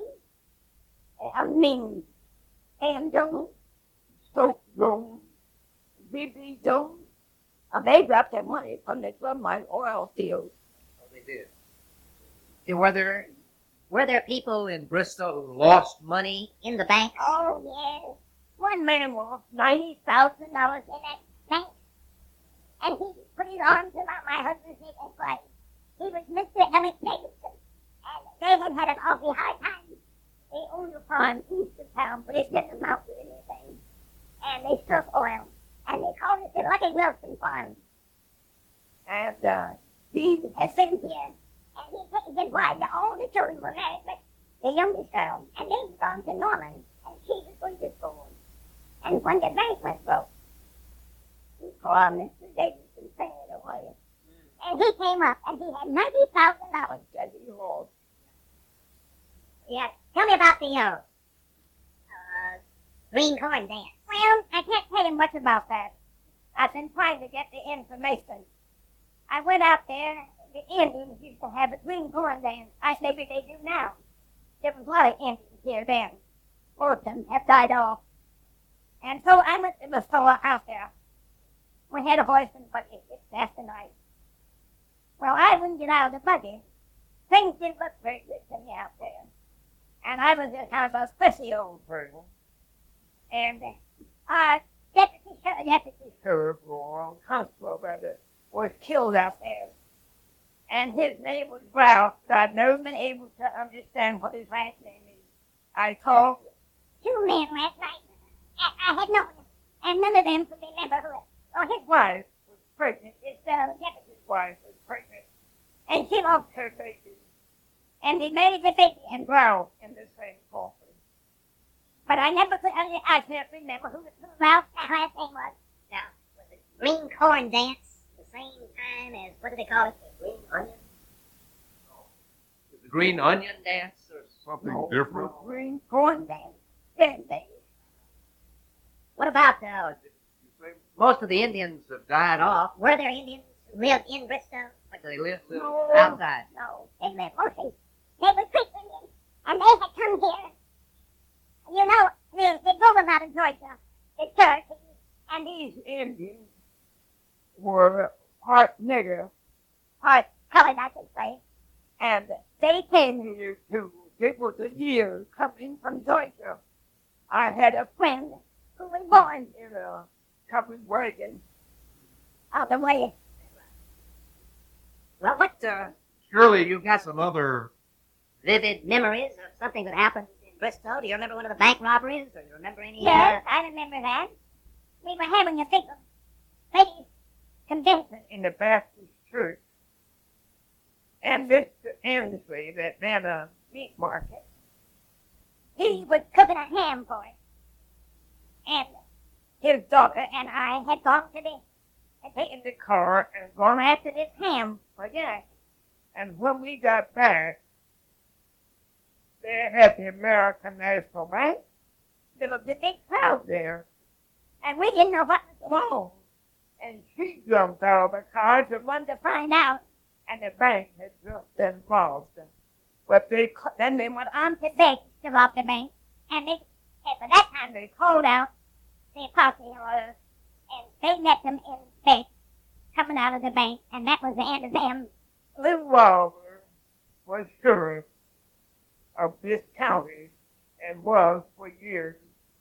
I mean, Ann Jones, Stokes Jones, B B Jones. Uh, they dropped their money from the Drumline oil fields. Oh, they did. Yeah, were there were there people in Bristol who lost money? In the bank. Oh, yes. One man lost ninety thousand dollars in that bank. And he put his arms around my husband's neck and cried. He was Mister Emmett Davidson. And they had had an awfully hard time. They owned a farm east of town, but it didn't amount to anything. And they struck oil. And they called it the Lucky Wilson Farm. And uh, he Has been here. And he taken his wife. All the children were married, but the youngest girl. And they had gone to Norman. And she was going to school. And when the bank went broke, he called Mister Davidson saying it away. And he came up and he had ninety thousand dollars that he lost. Yeah, tell me about the uh, uh, green corn dance. Well, I can't tell you much about that. I've been trying to get the information. I went out there. The Indians used to have a green corn dance. I maybe they do now. There was a lot of Indians here then. Most of them have died off. And so I went to the fellow out there. We had a horse and buggy. It's after night. Well, I wouldn't get out of the buggy. Things didn't look very good to me out there. And I was a kind of a fussy old person. And uh, Deputy Sheriff, Deputy Sheriff, or Constable, rather, was killed out there. And his name was Ralph, so I've never been able to understand what his last name is. I called two men last night. I, I had known them. And none of them could remember who it was. Oh, his wife was pregnant. His uh, deputy's wife was pregnant. And she lost her baby. And he married the baby and Ralph in the same coffin. But I never could, I, I can't remember who, who Ralph's last name was. Now, was it green corn dance the same time as, what do they call it, the green onion? The green onion dance or Something No, different. no, green corn dance. Dead baby. what about uh, most of the Indians have died off? Were there Indians who lived in Bristol? Like they lived uh, No. outside. No, they lived mostly. They were Creek Indians, and they had come here. You know, the, the government out of Georgia, the Cherokees, And these Indians were part nigger, part colored, I should say. and they came here too. It was a year coming from Georgia. I had a friend who was born in a covered wagon. Out the way. Well, what, uh, surely you've got some other Vivid memories of something that happened in Bristol. Do you remember one of the bank robberies? Or do you remember any? Yes, I remember that. We were having a big ladies' convention. In the Baptist church. And Mister Ansley, that ran a meat market, He was cooking a ham for it. And his daughter and I had gone to the had taken the car and gone after this ham for dinner. And when we got back, they had the American National Bank. There was a big crowd there. and we didn't know what was going on. Whoa. And she jumped out of the car to run to Find out and the bank had just been robbed. But they ca- then they went on to beg to rob the bank. And they, and by that time, and they called out the posse orders, and they met them in bed coming out of the bank, and that was the end of them. Lou Wilder was sheriff of this county and was for years.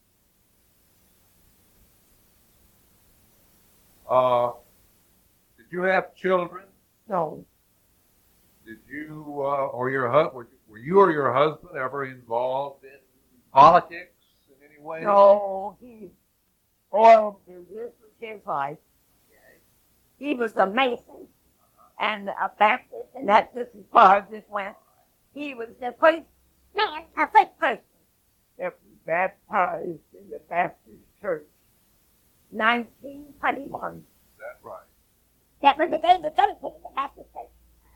Uh, did you have children? No, Did you uh, or your husband were, were you or your husband ever involved in politics in any way? no, he oil business was his life. He was a Mason and a Baptist, and that's just as far as this went. He was the first Man, a first person that was baptized in the Baptist church, nineteen twenty-one. Is that right? that was the day the dedicated the Baptist church.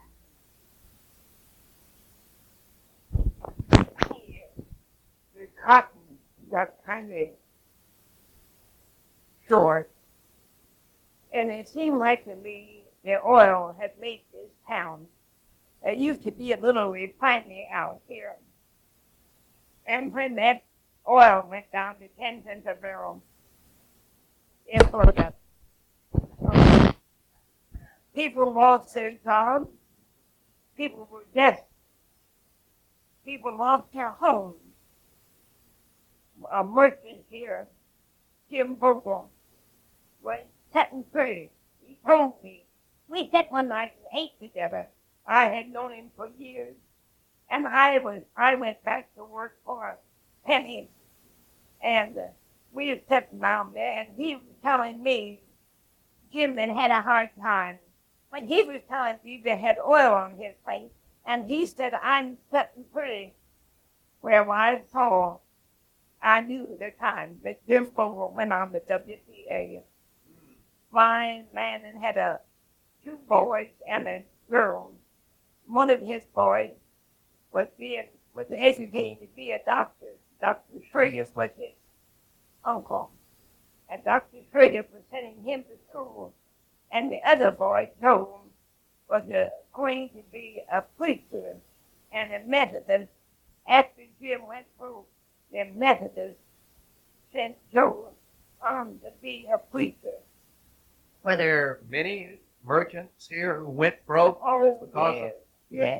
The cotton got kind of short, And it seemed like to me the oil had made this town. There used to be a little refinery out here. And when that oil went down to ten cents a barrel, it blew up. Um, people lost their jobs. People were dead. People lost their homes. A merchant here, Jim Bogle, was setting free. He told me. We sat one night and ate together. I had known him for years. And I was I went back to work for a penny. And uh, we were sitting down there, and he was telling me Jim had had a hard time. But he was telling me they had oil on his face. And he said, I'm setting free. Well, I saw, I knew the time that Jim Bogle went on the W C A. Fine man, and had a two boys and a girl. One of his boys was being was educated to be a doctor. Doctor Schrager was his uncle. And Doctor Schrager was sending him to school. And the other boy, Joe, was uh, going to be a preacher and a Methodist. After Jim went through, the Methodists sent Joe on to be a preacher. Were there many merchants here who went broke? Oh, Because yes, of- yes.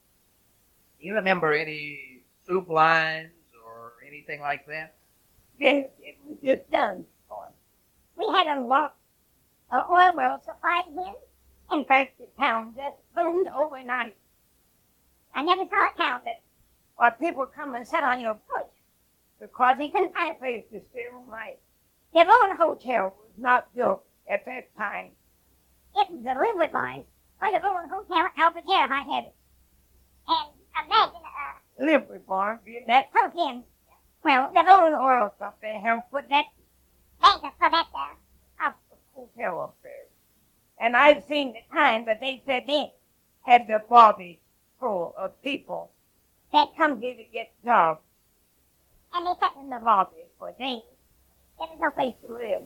Do you remember any soup lines or anything like that? Yes, it was just done for him. We had a lot of oil well supplied here. In fact, the town just boomed overnight. I never saw it counted. Or people come and sit on your porch because they couldn't find a place to stay all night. The Lone Hotel was not built at that time. It was a liquid line. Like a little hotel at Albert Care, I had it. And imagine, uh, Livery Barn being that broke in. well, that old oil stuff they helped put that Thank us for that, uh, up hotel up there. And I've seen the time that they said they had the lobby full of people that come here to get jobs. and they sat In the lobby for days. there was no place To live.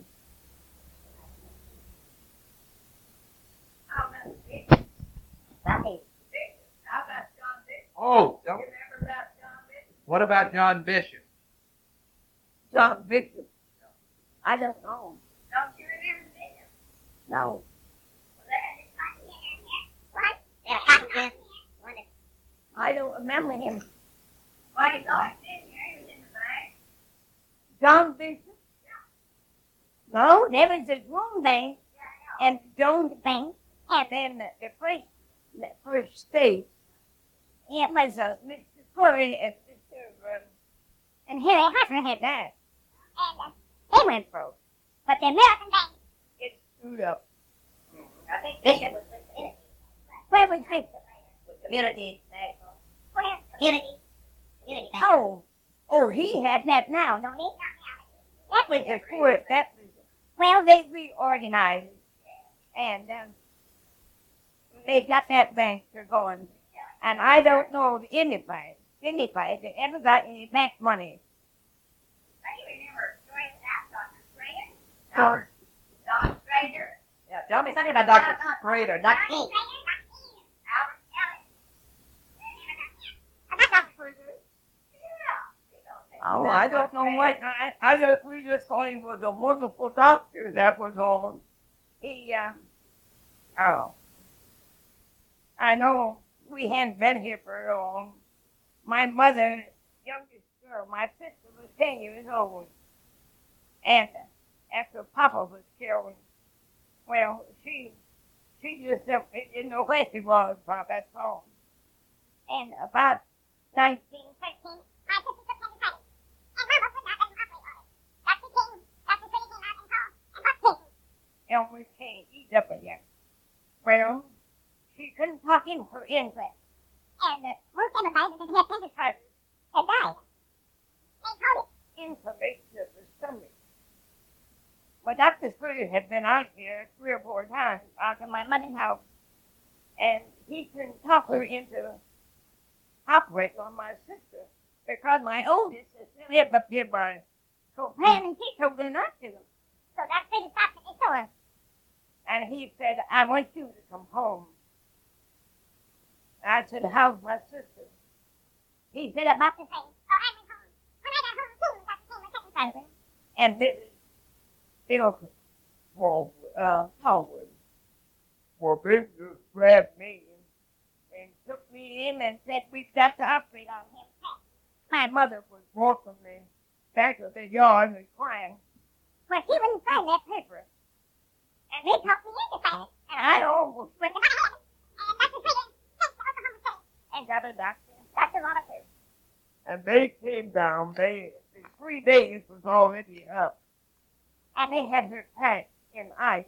to Oh, don't- what about John Bishop? John Bishop. I don't know. Don't you remember this? No. What? Yeah, cotton gin. One of- I don't remember him. What is all this? He was in the bag. John Bishop? No, there was this one thing, and Jones Bank, and then the, the first, the first state, it was uh, Mister Corey and Mister Um, And Harry Hoffer had that. and uh, they went broke. But the American Bank, It screwed up. I think Bishop was with it. Where was Bishop? Community. Where? Community. Community Bank. Oh, oh, he had that now. No, he? that was the court. That was, Well, they reorganized, and um, they got that bank going. And I don't know of anybody, anybody that ever got any bank money. I remember during that Doctor Strader. Or Doctor Strader. Yeah, tell me something about Doctor Sprader. Doc- Doctor Albert Strader. oh, I don't know what. I, I just we just thought he was a wonderful doctor. That was all. He, uh, oh, I know we hadn't been here for long. My mother, youngest girl, my sister was ten years old, and after Papa was killed, well, she she just uh, didn't know where she was by that time. And about nineteen thirteen. I took it to Penny And Mama put that in the operate on it. Doctor King. Doctor Strader came out and called. And Buck King. Elmer King, he's up again. Well, she couldn't talk in her English. And uh, most everybody that had cancer had died. They told it. Information of the stomach. Well, Doctor Scrooge had been out here three or four times out of my mother's house, and he couldn't talk her into operating on my sister because my oldest sister lived up here by so and he told her not to. So Doctor Strader stopped at the store. And he said, I want you to come home. I said, how's my sister? He said, about the same. So I went home. When I got home, too, about the same, my second cousin. And this Bill for uh, Howard. Well, Bill just grabbed me and took me in and said, we've got to operate on him. My mother was walking me back of the yard and crying. Well, he wouldn't sign that paper. And they talked me into signing it. And I almost Went to the hospital. And Doctor Freeman sent to Oklahoma State. and got a doctor. Doctor Robertson. And they came down. They the three days was already up. And they had her packed in ice.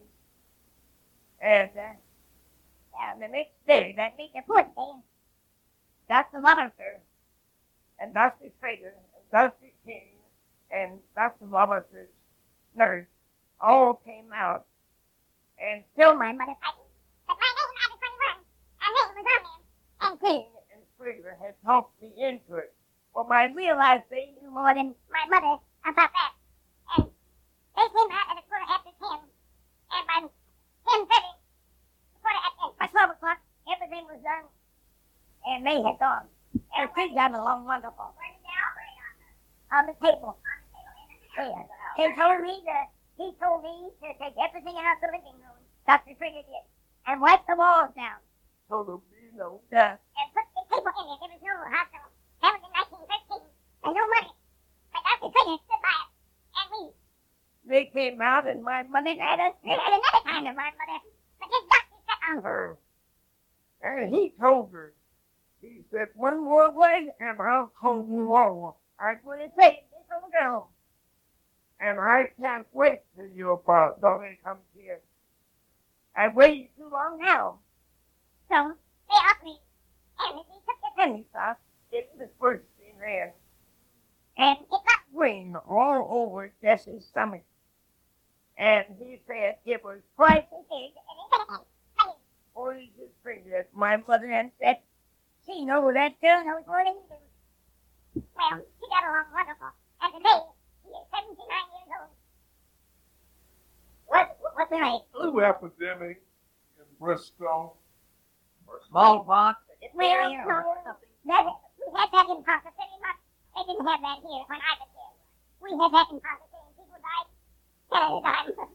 And uh, and the next day, that The fourth day. Doctor Robertson and Doctor Trader and Doctor King and Doctor Robertson's nurse all came out and still My mother fighting. But my name, I was twenty-one. And name was on and King. and Trader had talked me into it. Well, I realized they Knew more than my mother about that. And they came out at a quarter after ten. And by ten thirty, quarter after, by twelve o'clock, everything was done. and they had gone. And we got along wonderful. Where did they operate on? On the table. On the table. In the house. Yeah. He told me to, he told me to take everything out of the living room. Doctor Trigger did. And wipe the walls down. So there'll be no dust. And put the table in it. There was no hospital. That was in nineteen thirteen. And no money. But Doctor Trigger stood by us. And we, They came out and my mother had us. we had another kind of my mother. But this doctor sat on her. her. And he told her, he said, one more word and I'll hold you all. I'm going to save this little girl. And I can't wait till your daughter comes here. I waited too long now. So, they asked me. And they took the Penny sauce is the first thing there. and it got Rain all over Jesse's stomach. And he said it was twice big. And it got funny. or his fingers. My mother had said, she knows that too. Knows more than you do. Well, he got along wonderful. And today, he is seventy-nine years old. What, what's the rate? Flu epidemic in Bristol. Or smallpox. Well, no, that, we had that in Ponca City, but they didn't have that here when I was here. We had that in Ponca City, and people died. Canada died.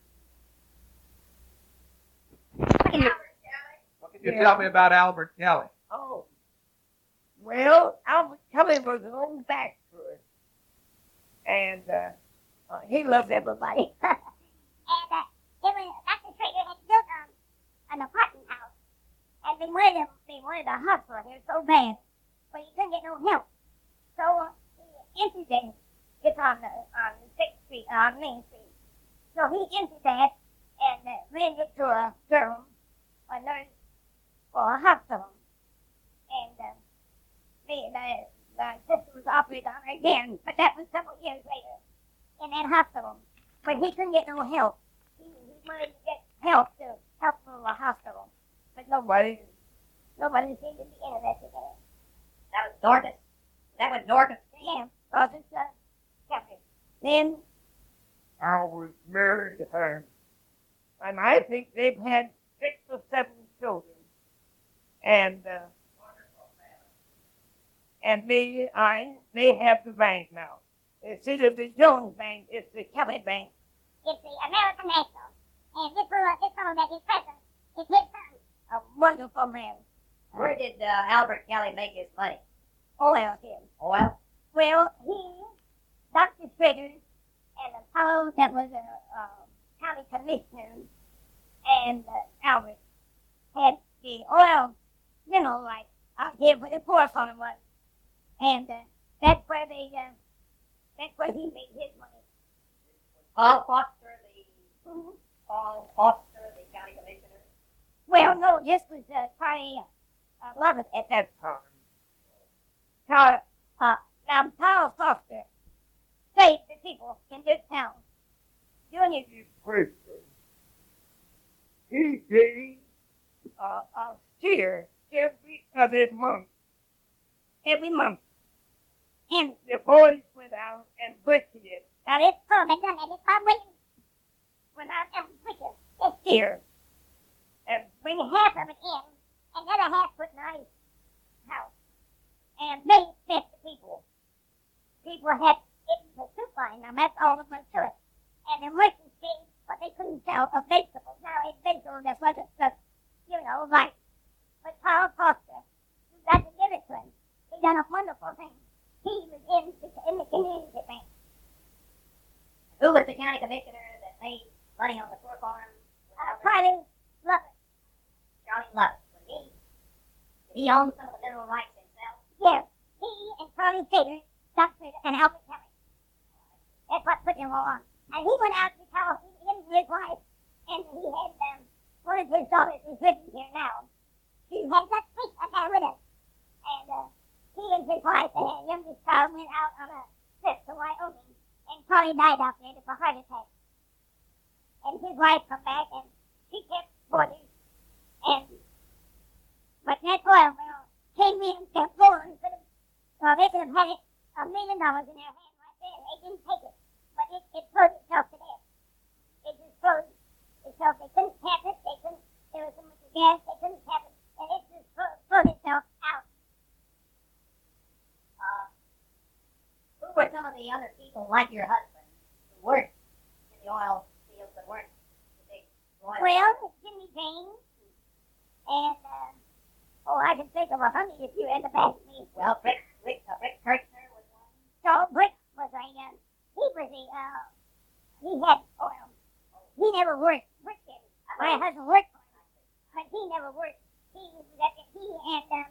What can you Yeah. tell me about Albert Kelly? Oh. Well, Albert Kelly was an old bachelor. And uh, uh, he loved everybody. And uh, they were, Doctor Trader had built um, an apartment house. And they wanted, him, they wanted a hospital here so bad. But he couldn't get no help. So uh, he emptied it. It's on, the, on sixth Street, on Main Street. So he emptied that and uh, rented it to a girl, a nurse, for a hospital. And uh, the, the, the sister was operated on her again, but that was several years later in that hospital. But he couldn't get no help. He, he wanted to get help to help from the hospital. But nobody, nobody seemed to be interested in it. That was Dorcas. That was Dorcas. Yeah, because it's uh, Jeffrey. Then, I was married to her. And I think they've had six or seven children. And uh, and they I they have the bank now. Instead of the Jones Bank, it's the Kelly Bank. it's the American National. And this fellow, this fellow that is president is his son. A wonderful man. Where did uh, Albert Kelly make his money? Oil him. Oil? Well, he, Doctor Trader, and the fellow that was a uh, county commissioner, and uh, Albert, had the oil mineral rights out here where the poor farm was. And uh, that's where they, uh, that's where he made his money. Paul Foster, the Mhm. Paul Foster, the county commissioner. Well, no, this was uh, Connie uh, Lovett at that Time. time. Uh, now, Paul Foster saved the people in this town. Junior, Christian. He gave uh, a steer every other month. every month. And The boys went out and butchered it. now this fellow that done that is Bob Williams. Went out and butchered this beer and bring half of it in, and the other half put in the ice house. And they fed the people. People had it in the soup line, and that's all that went to it. And the merchants gave what they couldn't sell of vegetables. Now, it's vegetables that wasn't just, you know, right. But Carl Foster, you got to give it to him. He done a wonderful thing. He was in the, in the community bank. Who was the county commissioner that made money on the poor farm? Uh, Charlie Lovett. Charlie Love. Was he? Did he own some of the mineral rights himself? Yes, he and Charlie Taylor, Doctor and Albert Kelly. That's what put him on. And he went out to tell him and his wife, and he had um, one of his daughters who's living here now. She had that sweet up there with us. And uh, he and his wife and their youngest child went out on a trip to Wyoming, and Charlie died out there of a heart attack. And his wife come back, and she kept boarding. And but that oil well came in and kept going. Could have, well, they could have had it a million dollars in their hand right there, and they didn't take it. But it, it flowed itself to death. It just flowed itself. They couldn't tap it. They couldn't. There was so much gas. They couldn't tap it, and it just flowed, flowed itself out. Uh, who were some of the other people like your husband who weren't in the oil fields, that weren't the big oil? Well, Jimmy James, and uh, oh, I can think of a hundred if you end up asking me. Well, Rick, Rick, uh, Rick Kirchner was one. So Brick was a uh, he was a uh, he had oil. He never worked. Brick did. My husband worked for him, but he never worked. He was at he and um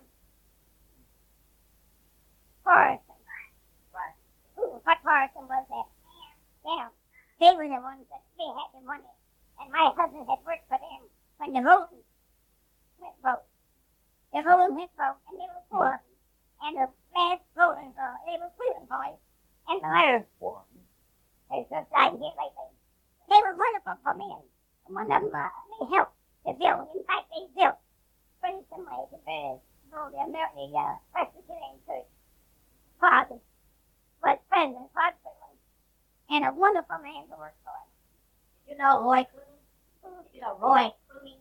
Forreston. Who what Forreston was that? Yeah, they were the ones that they had the money, and my husband had worked for them when the Rowlands went broke. The Rowlands went broke, and they were poor, and the last Rowlands, uh, they were prison boys, and the latter poor. They just died here lately. They were wonderful for men. One of them, uh, they helped to build. In fact, they built Princeton Way to build the American uh, Presbyterian Church. Father was President Foxwood, and a wonderful man to work for. Did you know Roy Clooney? Did you know Roy Clooney?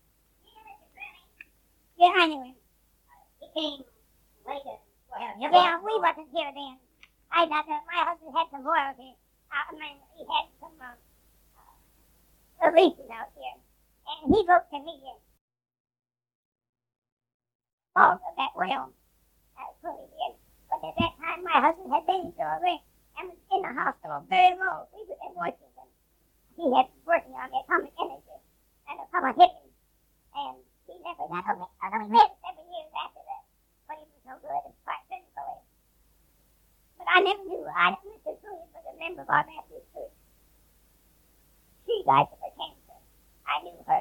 Yeah, I knew him. He came later. Well, him Yeah, we wasn't here then. I got that. My husband had some royalty. I mean, he had some uh, uh, leases out here, and he wrote to me and all of that realm. I fully did. But at that time, my husband had been away and was in the hospital very low. We was in Washington. He had been working on the atomic energy, and atomic hit him, and he never got over it. I mean, lived seven years after that, but he was no good as far as physically. But I never knew. I never Mister Cooley was a member of our Baptist church. She died of her cancer. I knew her.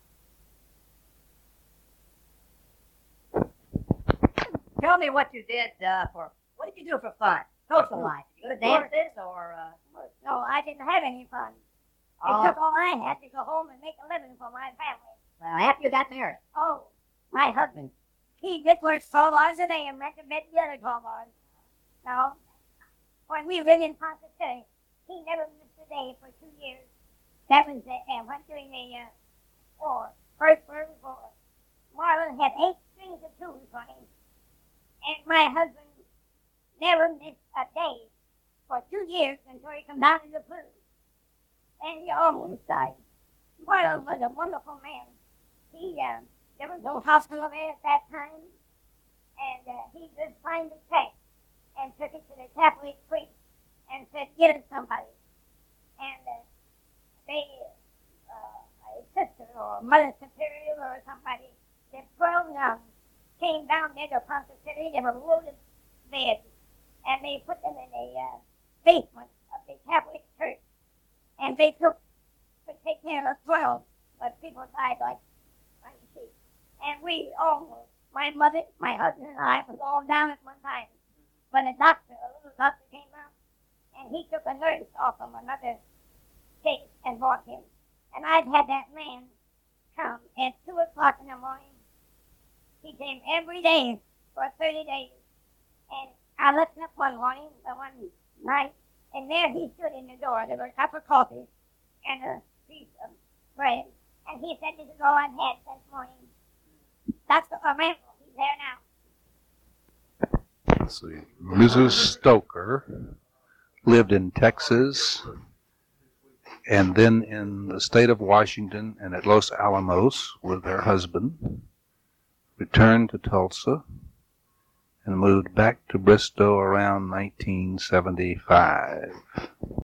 Tell me what you did uh, for, what did you do for fun? Social life. Did you go to dances or, uh, No, I didn't have any fun. It oh, took all I had to go home and make a living for my family. well, after you got married? Oh, my husband. He just worked twelve hours a day and went to bed the other twelve hours. No. When we lived in Ponce City, he never missed a day for two years. That was the, uh, when during the uh, war, First World War. Marlon had eight strings of tools for him. And my husband never missed a day for two years until he come down to the flu. And he almost died. Marlon was a wonderful man. He, uh, there was no hospital there at that time. And uh, he just signed the check and took it to the Catholic priest and said, get it somebody. And uh, they, uh, a sister or mother superior or somebody, the twelve nuns came down there to Ponce City. They were loaded beds, and they put them in the uh, basement of the Catholic church. And they took to take care of twelve, but people died like like sheep. And we all, my mother, my husband, and I was all down at one time. When a doctor, a little doctor came out, and he took a nurse off from another case and brought him. And I'd had that man come at two o'clock in the morning. He came every day for thirty days. And I looked up one morning, the one night, and there he stood in the door. There was a cup of coffee and a piece of bread. And he said, this is all I've had since morning. Doctor O'Malley, he's there now. Let's see. Missus Stoker lived in Texas and then in the state of Washington and at Los Alamos with her husband, returned to Tulsa, and moved back to Bristow around nineteen seventy-five.